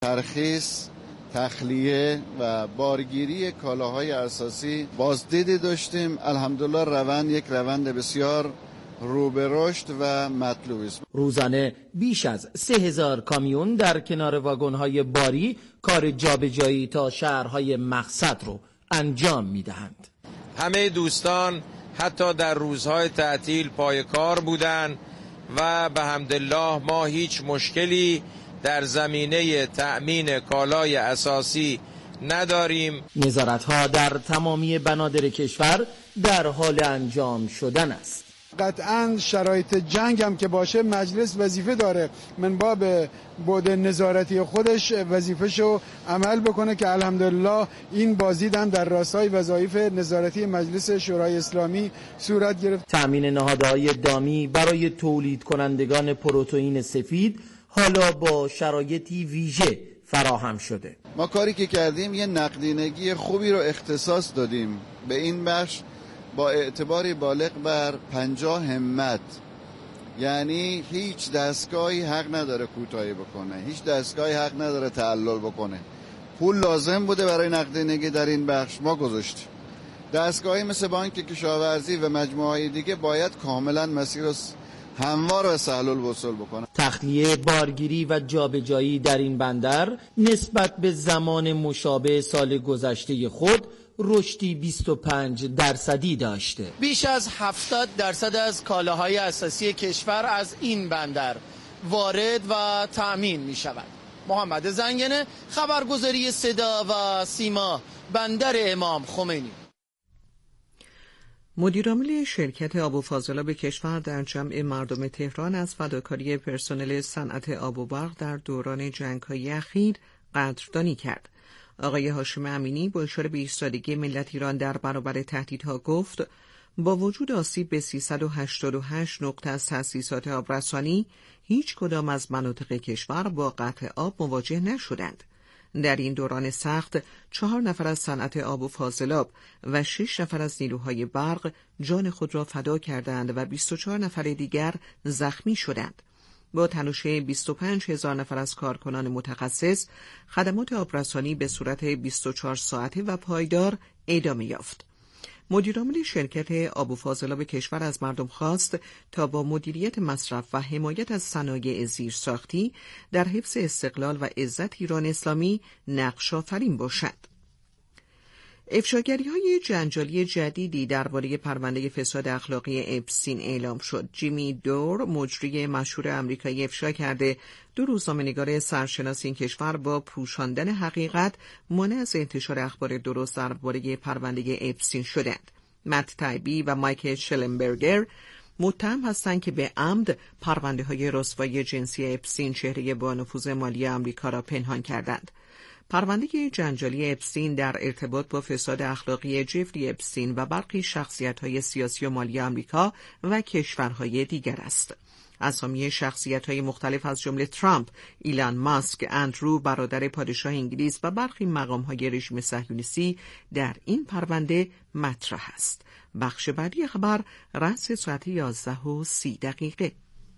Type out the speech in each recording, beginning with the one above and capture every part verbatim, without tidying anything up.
ترخیص، تخلیه و بارگیری کالاهای اساسی بازدیدی داشتیم. الحمدلله روند یک روند بسیار رو به رشد و مطلوبی است. روزانه بیش از سه هزار کامیون در کنار واگن‌های باری کار جابجایی تا شهرهای مقصد رو انجام میدهند. همه دوستان حتی در روزهای تعطیل پای کار بودند و به حمدالله ما هیچ مشکلی در زمینه تأمین کالای اساسی نداریم. نظارت‌ها در تمامی بنادر کشور در حال انجام شدن است. قطعاً شرایط جنگ هم که باشه مجلس وظیفه داره من باب بود نظارتی خودش وظیفه‌شو عمل بکنه که الحمدلله این بازدید هم در راستای وظایف نظارتی مجلس شورای اسلامی صورت گرفت. تأمین نهادهای دامی برای تولید کنندگان پروتئین سفید حالا با شرایطی ویژه فراهم شده. ما کاری که کردیم یه نقدینگی خوبی رو اختصاص دادیم به این بخش با اعتباری بالغ بر پنجاه همت، یعنی هیچ دستگاهی حق نداره کوتاهی بکنه، هیچ دستگاهی حق نداره تعلل بکنه. پول لازم بوده برای نقدینگی در این بخش، ما گذاشتیم. دستگاهی مثل بانک کشاورزی و مجموعه‌های دیگه باید کاملا مسیر هموار و سهل الوصول بکنه. تخلیه، بارگیری و جابجایی در این بندر نسبت به زمان مشابه سال گذشته خود رشدی بیست و پنج درصدی داشته. بیش از هفتاد درصد از کالاهای اساسی کشور از این بندر وارد و تأمین می شود. محمد زنگنه، خبرگزاری صدا و سیما، بندر امام خمینی. مدیرعامل شرکت آب و فاضلاب کشور در جمع مردم تهران از فداکاری پرسنل صنعت آب و برق در دوران جنگ‌های اخیر قدردانی کرد. آقای هاشم امینی با اشاره به ایستادگی ملت ایران در برابر تهدیدها گفت با وجود آسیب به سیصد و هشتاد و هشت نقطه از تأسیسات آبرسانی هیچ کدام از مناطق کشور با قطع آب مواجه نشدند. در این دوران سخت چهار نفر از صنعت آب و فاضلاب و شش نفر از نیروهای برق جان خود را فدا کردند و بیست و چهار نفر دیگر زخمی شدند. با تنوشه بیست و پنج هزار نفر از کارکنان متخصص، خدمات آبرسانی به صورت بیست و چهار ساعته و پایدار ادامه یافت. مدیرعامل شرکت آب و فاضلاب کشور از مردم خواست تا با مدیریت مصرف و حمایت از صنایع زیرساختی در حفظ استقلال و عزت ایران اسلامی نقش آفرین باشد. افشاگری‌های جنجالی جدیدی درباره پرونده فساد اخلاقی اپستین اعلام شد. جیمی دور، مجری مشهور آمریکایی، افشا کرده دو روزنامه‌نگار سرشناس این کشور با پوشاندن حقیقت مانع از انتشار اخبار درست درباره پرونده اپستین شدند. مت تایبی و مایک شلنبرگر متهم هستند که به عمد پرونده‌های رسوایی جنسی اپستین، چهره با نفوذ مالی آمریکا، را پنهان کردند. پرونده جنجالی اپستین در ارتباط با فساد اخلاقی جفری اپستین و برخی شخصیت‌های سیاسی و مالی آمریکا و کشورهای دیگر است. اسامی شخصیت‌های مختلف از جمله ترامپ، ایلان ماسک، اندرو برادر پادشاه انگلیس و برخی مقام‌های رژیم صهیونیستی در این پرونده مطرح است. بخش بعدی خبر رأس ساعت یازده و سی دقیقه.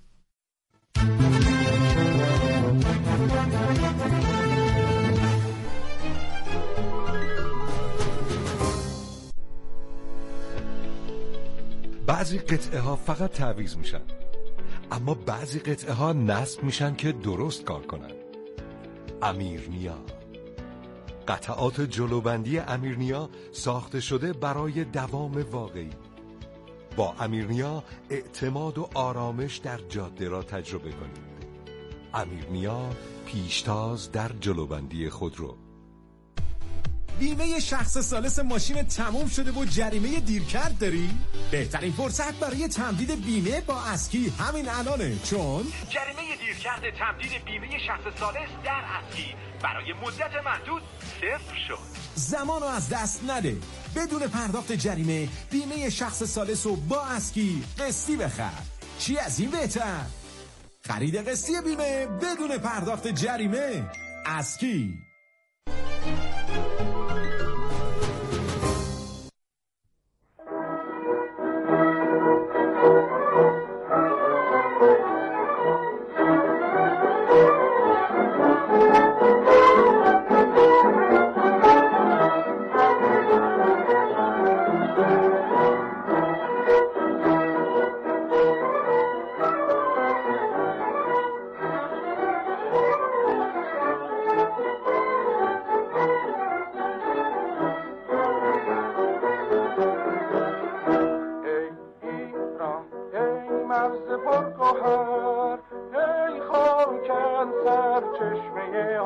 بعضی قطعه ها فقط تعویض میشن، اما بعضی قطعه ها نصب میشن که درست کار کنن. امیرنیا، قطعات جلوبندی امیرنیا ساخته شده برای دوام واقعی. با امیرنیا اعتماد و آرامش در جاده را تجربه کنید. امیرنیا، پیشتاز در جلوبندی خودرو. بیمه شخص ثالث ماشین تموم شده و جریمه دیرکرد داری؟ بهترین فرصت برای تمدید بیمه با اسکی همین الانه، چون جریمه دیرکرد تمدید بیمه شخص ثالث در اسکی برای مدت محدود صفر شد. زمانو از دست نده. بدون پرداخت جریمه بیمه شخص ثالث رو با اسکی قسطی بخر. چی از این بهتر؟ خرید قسطی بیمه بدون پرداخت جریمه. اسکی.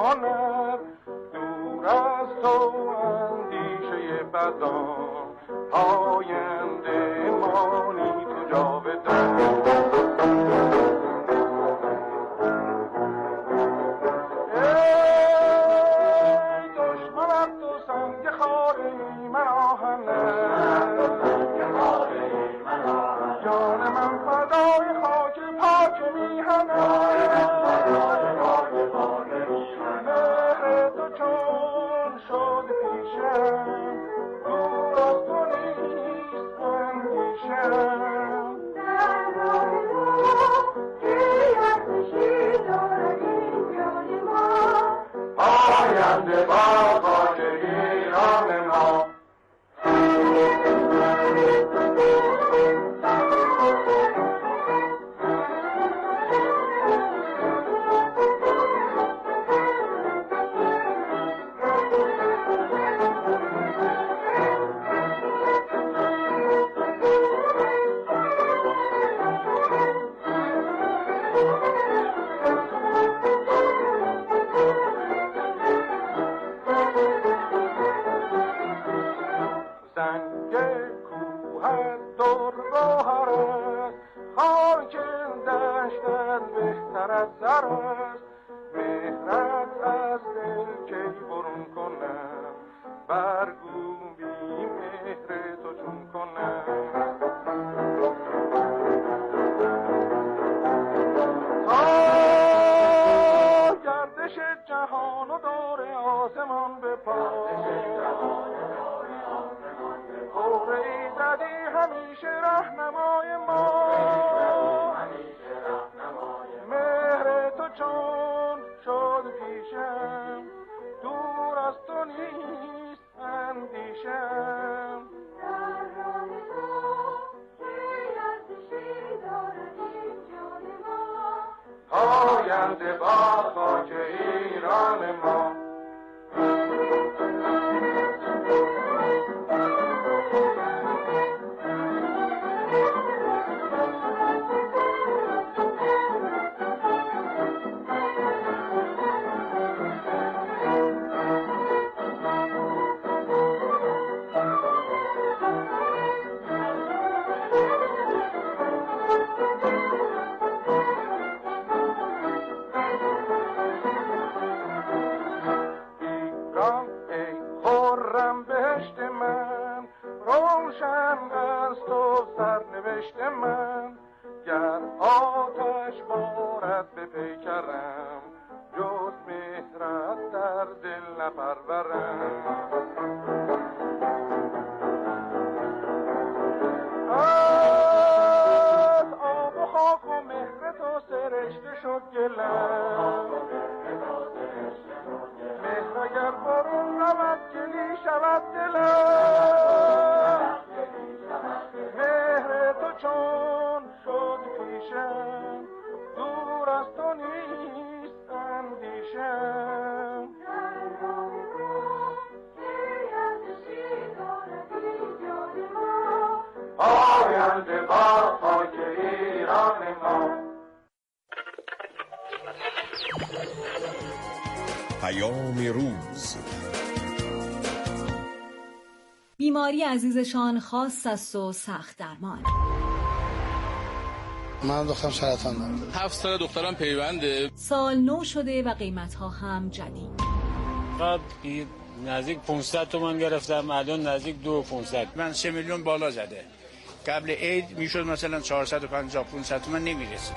کند، دور از تو اندیشه بدان، آینده مانی تو جاودان. ای دشمنت تو سنگ خاره من آهنم، جان من فدای خاک پاک میهنم. مهر تو چون شد پیشم، دور از تو نیست اندیشم. در راه تو که ارزشی دارد این جان ما، آینده با خاک ایران ما. آینده با خاک ایران ما. پیام روز. بیماری عزیزشان خاص است و سخت درمان. من دخترم سرطان دارم. هفت سال دخترم پیونده. سال نو شده و قیمت‌ها هم جدید. قبل نزدیک پانصد تومان گرفتم، الان نزدیک دو پانصد. من سه میلیون بالا زده. قبل عید میشد مثلا چهارصد و پنجاه پانصد تومان نمیرسه.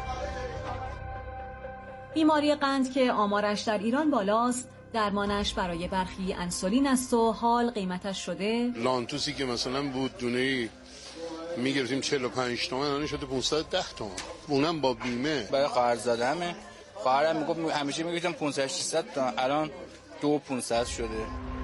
بیماری قند که آمارش در ایران بالاست، درمانش برای برخی انسولین است و حال قیمتش شده لانتوسی که مثلا بود دونه‌ای میگرفتیم چهل و پنج تومن، الان شده پانصد و ده تومن، اونم با بیمه. برای خواهر زادمه، خواهرم میگفت همیشه میگفتم پانصد ششصد تومن، الان دو پانصد شده.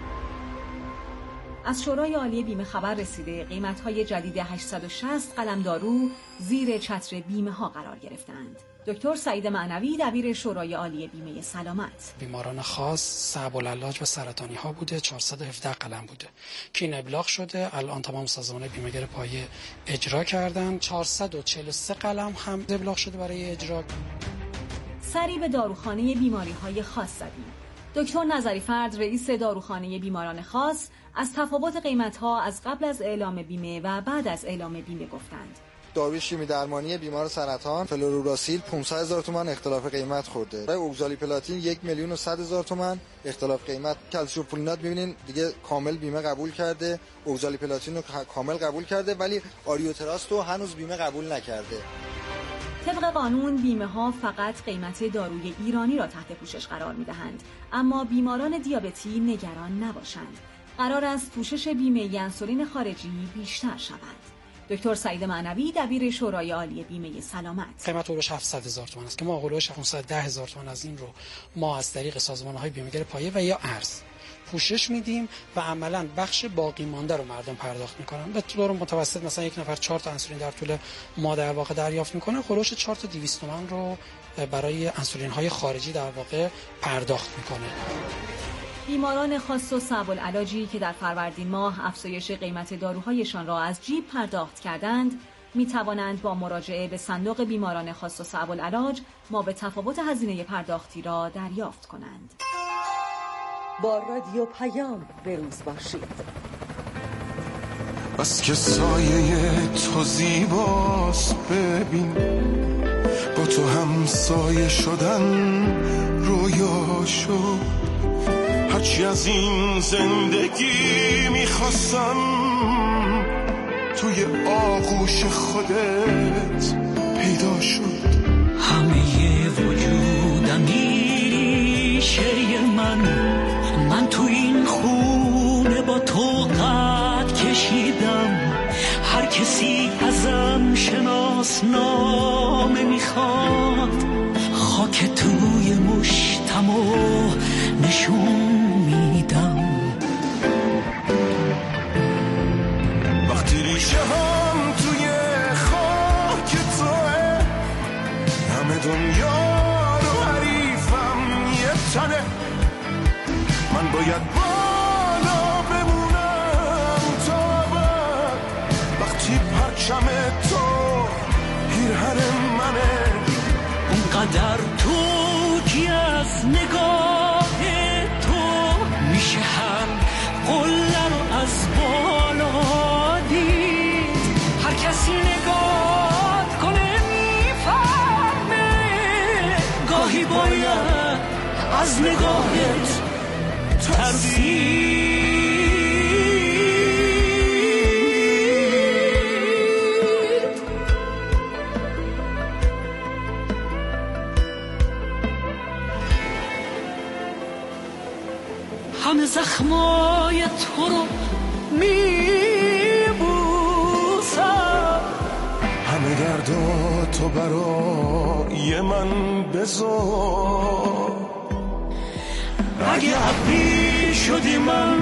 از شورای عالی بیمه خبر رسیده قیمت‌های جدید هشتصد و شصت قلم دارو زیر چتر بیمه ها قرار گرفتند. دکتر سعید معنوی دبیر شورای عالی بیمه سلامت: بیماران خاص صعب العلاج و سرطانی ها بوده، چهارصد و هفده قلم بوده که این ابلاغ شده. الان تمام سازمان بیمه‌گر پایه اجرا کردن. چهارصد و چهل و سه قلم هم ابلاغ شده برای اجرا. سری به داروخانه بیماری های خاص زدیم. دکتر نظریفرد رئیس داروخانه بیماران خاص از تفاوت قیمت‌ها از قبل از اعلام بیمه و بعد از اعلام بیمه گفتند. داروی شیمی درمانی بیمار سرطان فلوروراسیل پانصد هزار تومان اختلاف قیمت خورده. برای اوگزالیپلاتین یک میلیون و صد هزار تومان اختلاف قیمت. کلسیم فولینات می‌بینین دیگه کامل بیمه قبول کرده، اوگزالیپلاتین رو کامل قبول کرده، ولی آریوتراست رو هنوز بیمه قبول نکرده. طبق قانون بیمه ها فقط قیمت داروی ایرانی را تحت پوشش قرار می‌دهند، اما بیماران دیابتی نگران نباشند. قرار است پوشش بیمه انسولین خارجی بیشتر شود. دکتر سعید معنوی دبیر شورای عالی بیمه سلامت: قیمت اولش هفتصد هزار تومان است که ما اولش پانصد و ده هزار تومان از این رو ما از طریق سازمان‌های بیمه‌گر پایه و یا ارز پوشش میدیم و عملاً بخش باقی مانده رو مردم پرداخت میکنن. به طور متوسط مثلا یک نفر چهار تا انسولین در طول ماه در واقع دریافت میکنه، خلوش چهار تا دویست تومان رو برای انسولین های خارجی در واقع پرداخت میکنه. بیماران خاص و صعب العلاجی که در فروردین ماه افزایش قیمت داروهایشان را از جیب پرداخت کردند می توانند با مراجعه به صندوق بیماران خاص و صعب العلاج ما به تفاوت هزینه پرداختی را دریافت کنند. با رادیو پیام بروز باشید. بس که سایه تو زیباست، ببین با تو هم سایه شدن رویا شد. هرچی از این زندگی میخواستم توی آغوش خودت پیدا شد. همه وجودم ریشه من من تو این خونه با تو قد کشیدم. هر کسی ازم شناسنامه میخواد، خاک توی مشتم و نشون میدم. وقتی ریشه هم توی خاک توه، همه دنیا رو حریفم یه تنه. من باید بالا بمونم تا بعد، وقتی پرچم تو پیرهن منه. اونقدر تو کی از نگاه تو میشه هر قله رو از بالا دید. هر کسی نگاه کنه میفهمه، گاهی باید از نگاهت ترسید. همه زخمای تو رو میبوسم، همه درداتو برای من بذار. اگه ابری شدی من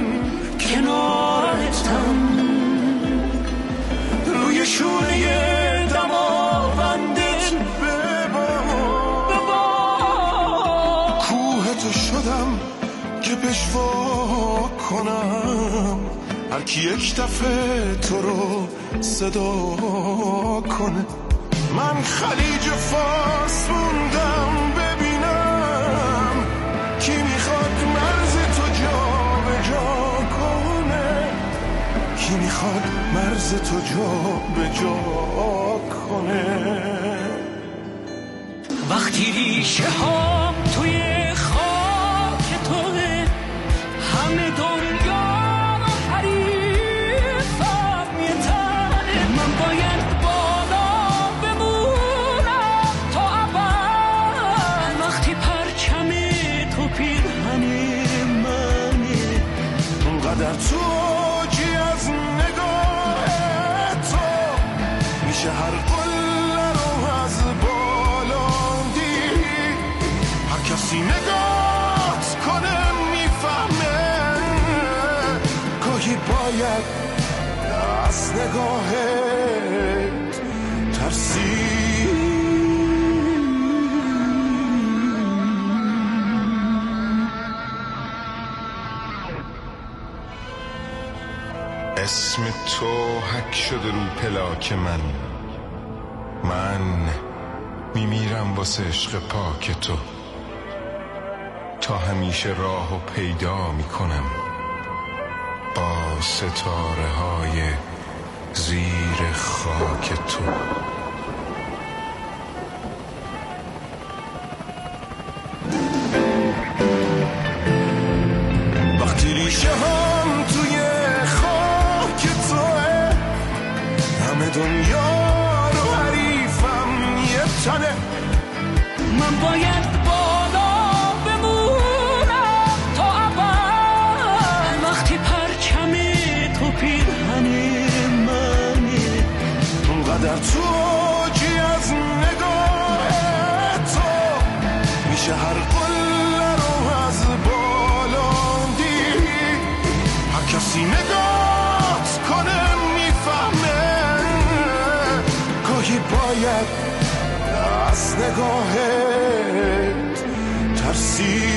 کنارتم، روی شونه دماوندت ببار ببار. کوهتو شدم که پشوا کنم، هر کی یک دفعه تو رو صدا کنه. من خلیج فارس موندم ببینم کی میخواد مرز تو جا به جا کنه، کی میخواد مرز تو جا به جا کنه. وقتی ریشه ها توی خاک توه، همه دنیا رو حریفم یه تنه. من باید بالا بمونم تا ابد، وقتی پرچم تو پیرهن منه. اونقدر تو جی از نگاه تو میشه هر قله رو از بالا دید. هر کسی نگاهت کنه میفهمه، گاهی باید از نگاهت ترسید. اسم تو حک شده رو پلاک من، من میمیرم واسه عشق پاک تو. تا همیشه راهو پیدا میکنم با ستاره های زیر خاک تو. وقتی ریشه هم توی خاک توه، همه دنیا رو حریفم یه تنه. من باید بالا بمونم تا اول، وقتی پرچم تو پیرهن منه. اونقدر تو جی از نگاه تو میشه هر قله رو از بالا دید. هر کسی نگات کنه میفهمه گاهی باید از نگاهت ترسی.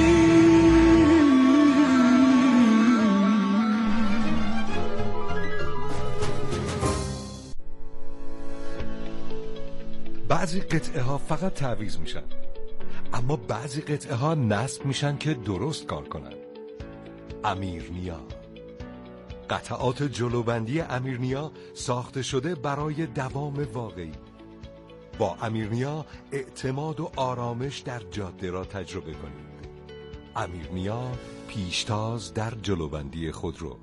بعضی قطعه ها فقط تعویض میشن، اما بعضی قطعه ها نصب میشن که درست کار کنن. امیرنیا، قطعات جلوبندی امیرنیا ساخته شده برای دوام واقعی. با امیرنیا اعتماد و آرامش در جاده را تجربه کنید. امیرنیا، پیشتاز در جلوبندی خودرو.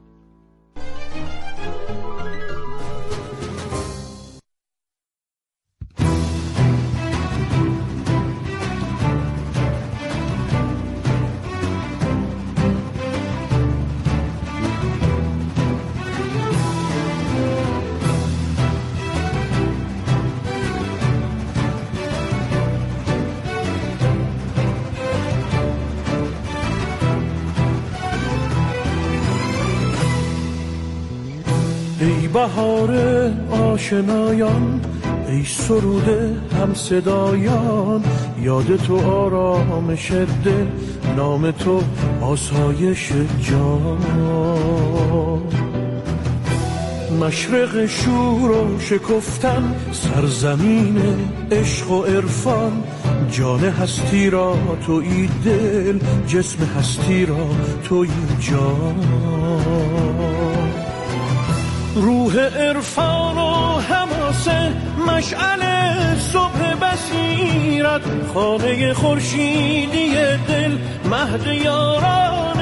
ای بهار آشنایان، ای سروده هم صدایان، یاد تو آرامش دل، نام تو آسایش جان. مشرق شور و شکفتن، سرزمین عشق و عرفان، جان هستی را تویی دل، جسم هستی را تویی جان. روح عرفان و حماسه، مشعل صبح بصیرت، خانه خورشیدی دل، مهد یاران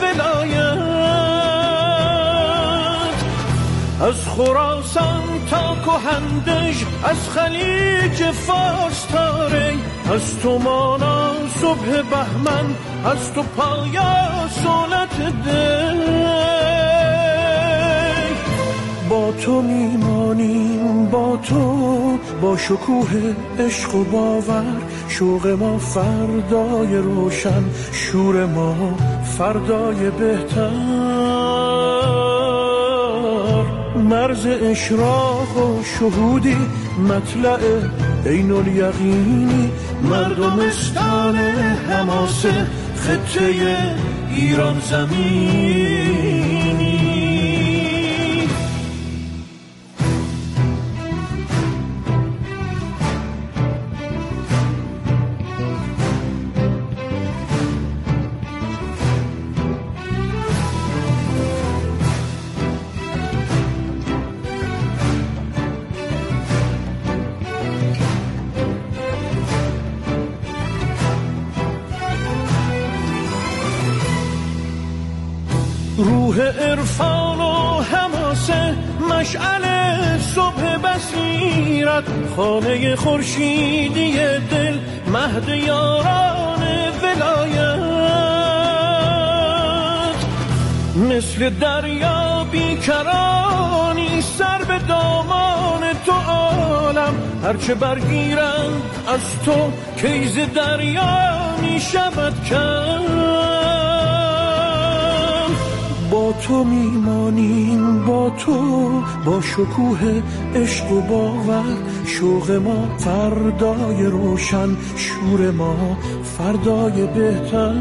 ولایت. از خراسان تا کهندژ، از خلیج فارس تا ری، از تو مانا صبح بهمن، از تو پایا سولت دل. با تو میمانیم، با تو، با شکوه عشق و باور، شوق ما فردای روشن، شور ما فردای بهتر. مرز اشراق و شهودی، مطلع عین الیقینی، مردمستان حماسه، خطه ایران زمینی. روح عرفان و حماسه، مشعل صبح بصیرت، خانه خورشیدی دل، مهد یاران ولایت. مثل دریا بیکرانی، سر به دامان تو عالم، هرچه برگیرند از تو کیز دریا می شود کم. با تو میمانیم، با تو، با شکوه عشق و باور، شوق ما فردای روشن، شور ما فردای بهتر.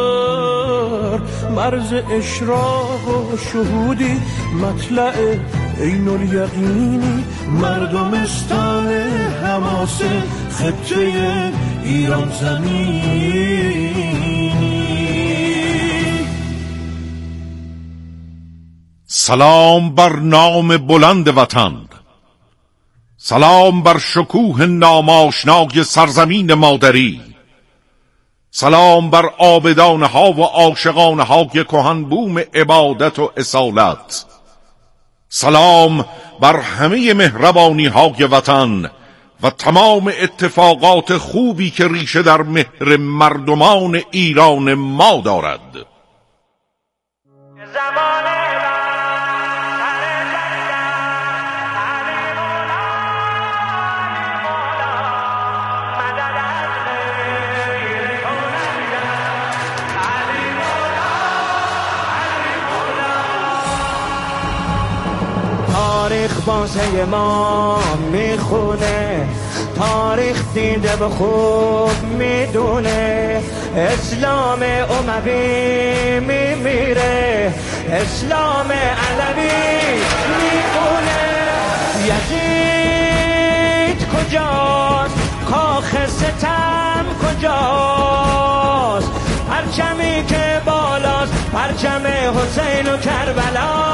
مرز اشراق و شهودی، مطلع عین الیقینی مردمستان حماسه خطه ایران زمینی. سلام بر نام بلند وطن، سلام بر شکوه ناماشنای سرزمین مادری، سلام بر عابدانه ها و عاشقانه های کهن بوم عبادت و اصالت، سلام بر همه مهربانی های وطن و تمام اتفاقات خوبی که ریشه در مهر مردمان ایران ما دارد. تاریخ بازه ما میخونه، تاریخ دیده به خوب میدونه، اسلام اموی میمیره، اسلام علوی میمونه. یزید کجاست؟ کاخ ستم کجاست؟ پرچمی که بالاست پرچم حسین و کربلا.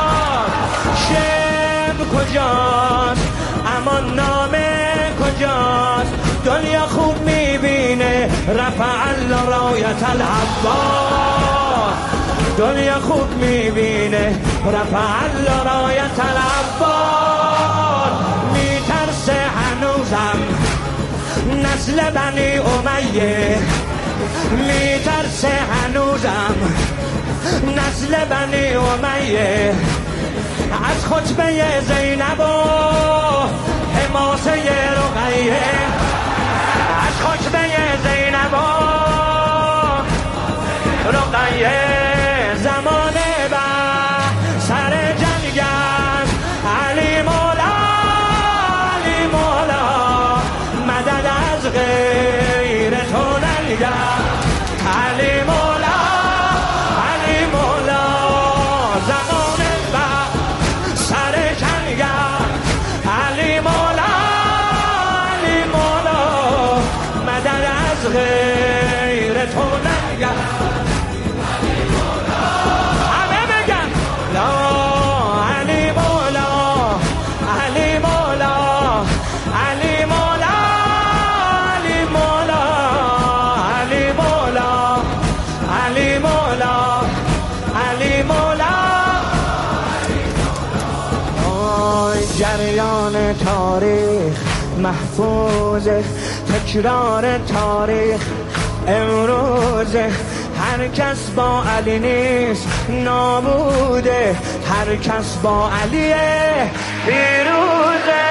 شعر کجاست؟ امان نامه کجاست؟ دنیا خوب میبینه رفع الله رایت العباس. دنیا خوب میبینه رفع الله رایت العباس. میترسه هنوزم نسل بنی امیه، میترسه هنوزم نسل بنی امیه. از خطبه زینب و حماسه رقیه، از خطبه زینب و رقیه. زمانه با سر جنگ است، علی مولا علی مولا مدد از غیر تو ننگر. علی مولا علی مولا زمانه با سر جنگ است، علی مولا علی مولا مدد از غیر تو ننگر. همه بگن لا علی مولا علی مولا علی مولا علی مولا علی مولا علی مولا علی مولا. آی جریان تاریخ محفوظه، تکرار تاریخ امروزه. هر کس با علی نیست نابوده، هر کس با علیه پیروزه.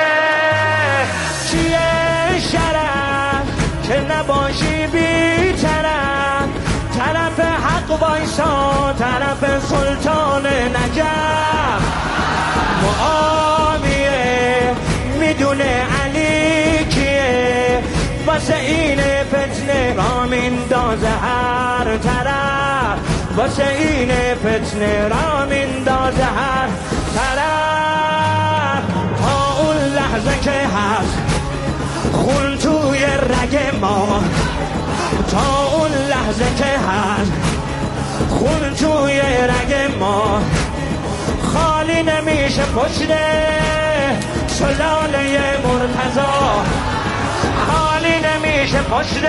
چیه شرف که نباشی بی طرف، طرف حق وایسا طرف سلطان نجف. معاویه میدونه علی کیه، واسه این فتنه را میندازه هر طرف، واسه این فتنه را میندازه هر طرف. تا اون لحظه که هست خون توی رگ ما، تا اون لحظه که هست خون توی رگ ما. خالی نمیشه پشت سلاله مرتضی، خالی نمیشه پشت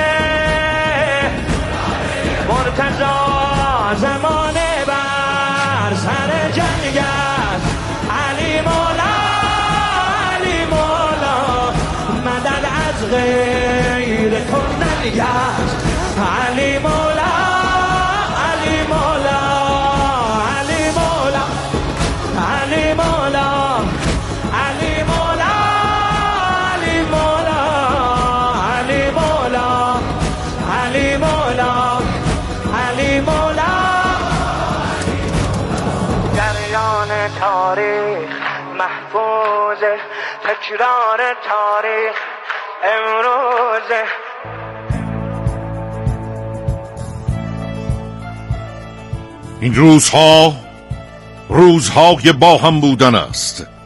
مرتضی. زمانه بر سر جنگ است، علی مولا علی مولا مدد از غیر تو ننگست. علی مولا علی مولا علی مولا علی مولا علی مولا علی مولا علی مولا علی مولا علی مولا. جریان تاریخ محفوظه، تکرار تاریخ امروزه. این روزها روزهای با هم بودن است،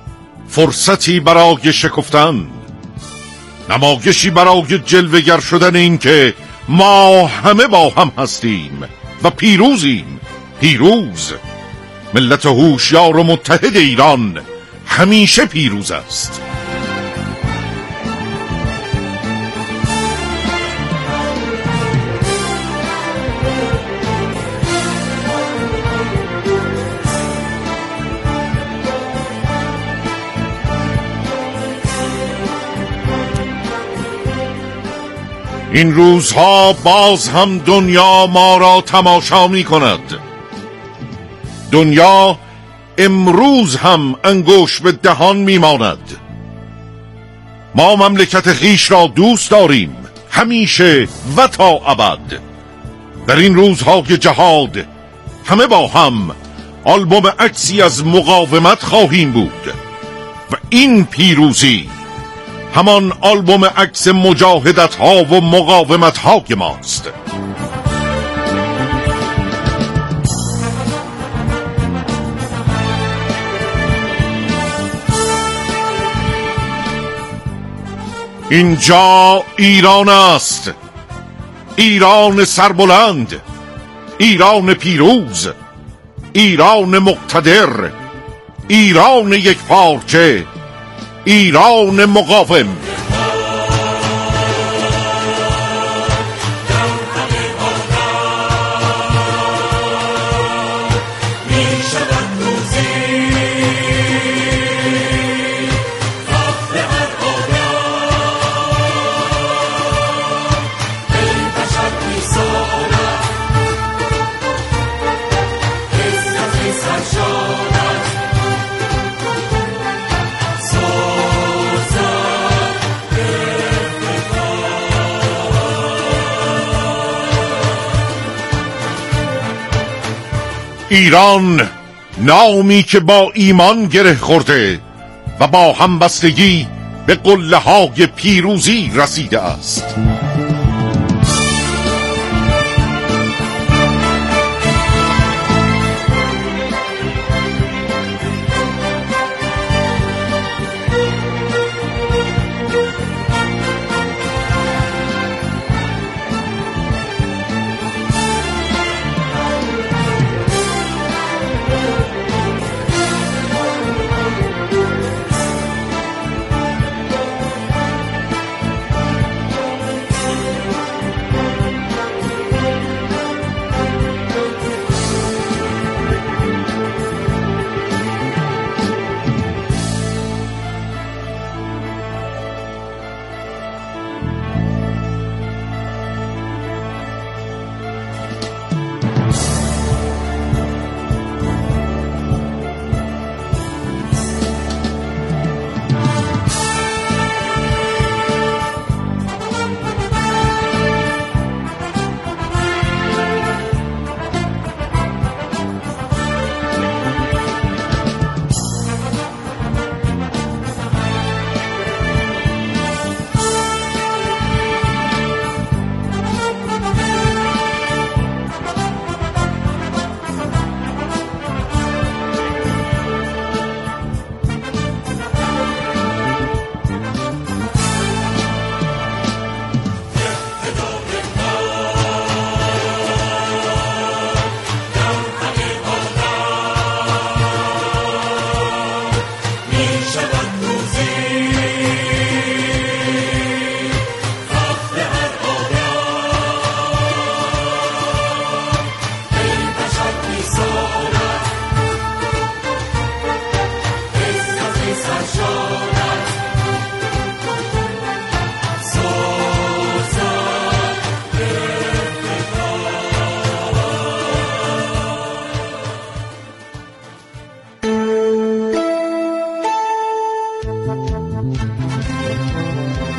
فرصتی برای شکفتن، نمایشی برای جلوه‌گر شدن این که ما همه با هم هستیم و پیروزیم. پیروز ملت هوشیار و متحد ایران همیشه پیروز است. این روزها باز هم دنیا ما را تماشا می کند. دنیا امروز هم انگوش به دهان می ماند. ما مملکت خویش را دوست داریم، همیشه و تا ابد. در این روزهای جهاد همه با هم آلبوم عکسی از مقاومت خواهیم بود و این پیروزی همان آلبوم عکس مجاهدت ها و مقاومت های ماست. اینجا ایران است، ایران سربلند، ایران پیروز، ایران مقتدر، ایران یک پارچه، ایران مقاوم. ایران نامی که با ایمان گره خورده و با همبستگی به قله های پیروزی رسیده است.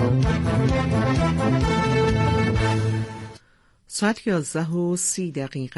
ساعت یازده و سی دقیقه